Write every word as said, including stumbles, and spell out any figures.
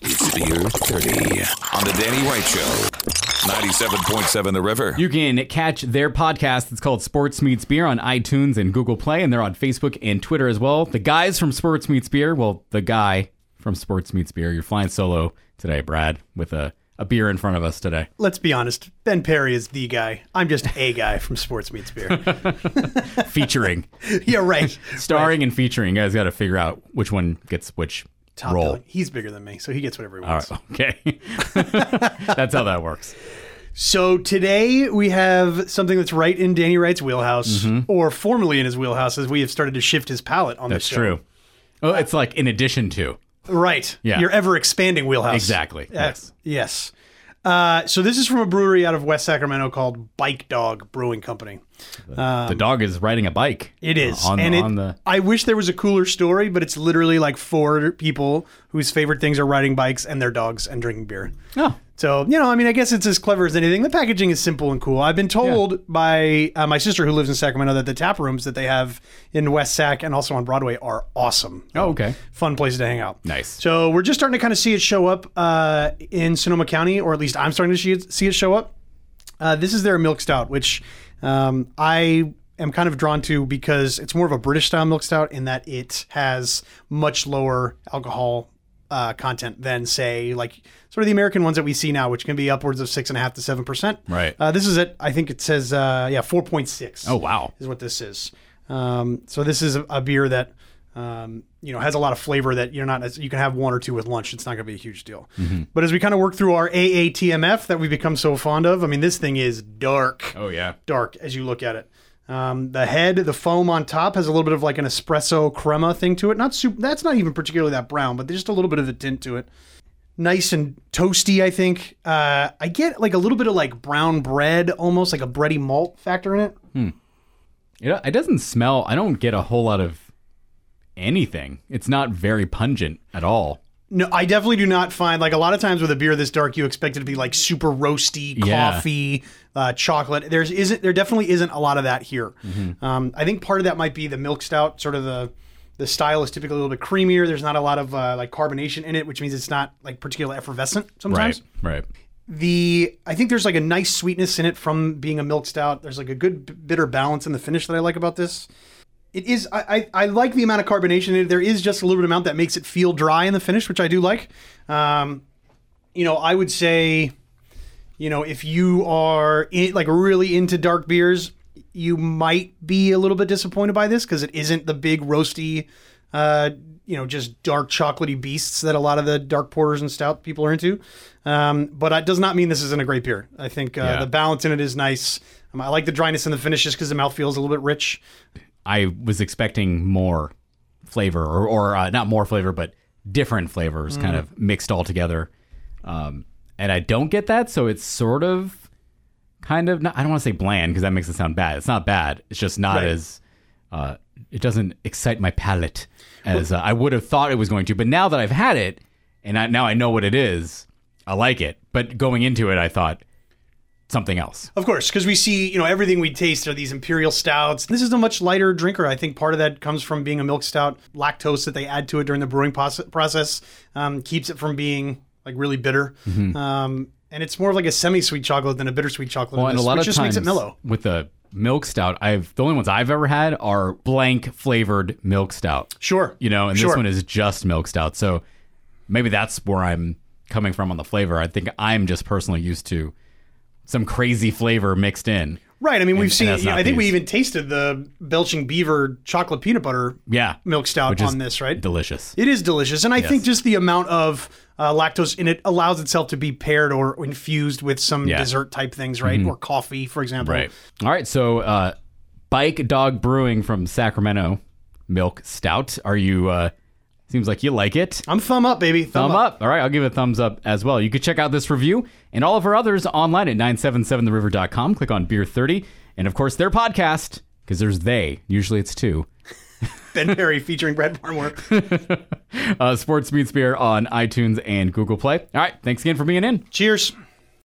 It's Beer thirty on the Danny Wright Show. ninety-seven point seven The River. You can catch their podcast. It's called Sports Meets Beer on iTunes and Google Play, and they're on Facebook and Twitter as well. The guys from Sports Meets Beer, well, the guy from Sports Meets Beer. You're flying solo today, Brad, with a, a beer in front of us today. Let's be honest. Ben Perry is the guy. I'm just a guy from Sports Meets Beer. Featuring. Yeah, right. Starring right. and featuring. You guys got to figure out which one gets which Top role. billing. He's bigger than me, so he gets whatever he wants. All right, okay. That's how that works. So today we have something that's right in Danny Wright's wheelhouse, Mm-hmm. or formerly in his wheelhouse, as we have started to shift his palate on That's this show. true. Oh, it's like in addition to. Right. Yeah. Your ever-expanding wheelhouse. Exactly. Uh, Yes. Yes. Uh, so this is from a brewery out of West Sacramento called Bike Dog Brewing Company. The dog is riding a bike. It is. On, and it, on the... I wish there was a cooler story, but it's literally like four people whose favorite things are riding bikes and their dogs and drinking beer. Oh. So, you know, I mean, I guess it's as clever as anything. The packaging is simple and cool. I've been told yeah. by uh, my sister who lives in Sacramento that the tap rooms that they have in West Sac and also on Broadway are awesome. Oh, okay. Fun places to hang out. Nice. So we're just starting to kind of see it show up uh, in Sonoma County, or at least I'm starting to see it, see it show up. Uh, this is their milk stout, which um, I am kind of drawn to because it's more of a British style milk stout in that it has much lower alcohol uh, content than, say, like sort of the American ones that we see now, which can be upwards of six and a half to seven percent. Right. Uh, this is at, I think it says, uh, yeah, four point six. Oh, wow. Is what this is. Um, so this is a, a beer that, um, you know, has a lot of flavor that you're not, you can have one or two with lunch. It's not going to be a huge deal. Mm-hmm. But as we kind of work through our A A T M F that we've become so fond of, I mean, this thing is dark. Oh, yeah. Dark as you look at it. Um, the head, the foam on top has a little bit of like an espresso crema thing to it. Not super, that's not even particularly that brown, but there's just a little bit of a tint to it. Nice and toasty, I think. Uh, I get like a little bit of like brown bread, almost like a bready malt factor in it. Hmm. It, it doesn't smell, I don't get a whole lot of anything. It's not very pungent at all. No, I definitely do not find, like a lot of times with a beer this dark, you expect it to be like super roasty, Yeah. coffee, uh, chocolate. There's isn't there definitely isn't a lot of that here. Mm-hmm. Um, I think part of that might be the milk stout. Sort of the the style is typically a little bit creamier. There's not a lot of uh, like carbonation in it, which means it's not like particularly effervescent sometimes. Right, right. The I think there's like a nice sweetness in it from being a milk stout. There's like a good bitter balance in the finish that I like about this. It is, I, I, I like the amount of carbonation in it. There is just a little bit amount that makes it feel dry in the finish, which I do like. Um, you know, I would say, you know, if you are in, like really into dark beers, you might be a little bit disappointed by this because it isn't the big roasty, uh, you know, just dark chocolatey beasts that a lot of the dark porters and stout people are into. Um, but it does not mean this isn't a great beer. I think uh, Yeah. the balance in it is nice. Um, I like the dryness in the finish just because the mouth feels a little bit rich. I was expecting more flavor, or, or uh, not more flavor, but different flavors mm. kind of mixed all together. Um, and I don't get that, so it's sort of kind of, not, I don't want to say bland because that makes it sound bad. It's not bad. It's just not right. as, uh, it doesn't excite my palate as uh, I would have thought it was going to. But now that I've had it, and I, now I know what it is, I like it. But going into it, I thought, something else. Of course, because we see, you know, everything we taste are these imperial stouts. This is a much lighter drinker. I think part of that comes from being a milk stout. Lactose that they add to it during the brewing process um, keeps it from being like really bitter. Mm-hmm. Um, and it's more of like a semi-sweet chocolate than a bittersweet chocolate. Well, in and this, a lot which of just times makes it mellow. With the milk stout, I've the only ones I've ever had are blank flavored milk stout. Sure. You know, and sure. this one is just milk stout. So maybe that's where I'm coming from on the flavor. I think I'm just personally used to some crazy flavor mixed in. Right. I mean, we've and, seen, and you know, I think these. we even tasted the Belching Beaver chocolate peanut butter yeah, milk stout which on this, right? Delicious. It is delicious. And I yes. think just the amount of uh, lactose in it allows itself to be paired or infused with some yeah. dessert type things, right? Mm-hmm. Or coffee, for example. Right. All right. So, uh, Bike Dog Brewing from Sacramento, milk stout. Are you, uh, seems like you like it. I'm thumb up, baby. Thumb, thumb up. up. All right, I'll give it a thumbs up as well. You could check out this review and all of our others online at nine seven seven the river dot com. Click on Beer thirty. And, of course, their podcast, because there's they. Usually it's two. Ben Perry featuring Brad Barnwell. uh, Sports Meets Beer on iTunes and Google Play. All right, thanks again for being in. Cheers.